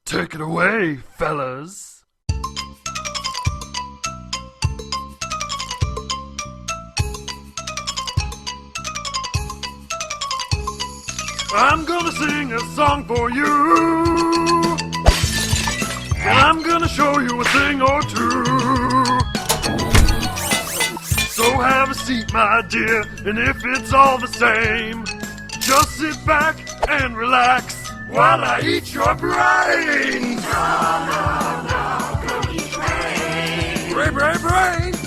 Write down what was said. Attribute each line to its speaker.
Speaker 1: Take it away, fellas. I'm gonna sing a song for you, and I'm gonna show you a thing or two. So have a seat, my dear, and if it's all the same, just sit back and relax while I eat your brains.
Speaker 2: No, go eat brains.
Speaker 1: Brain.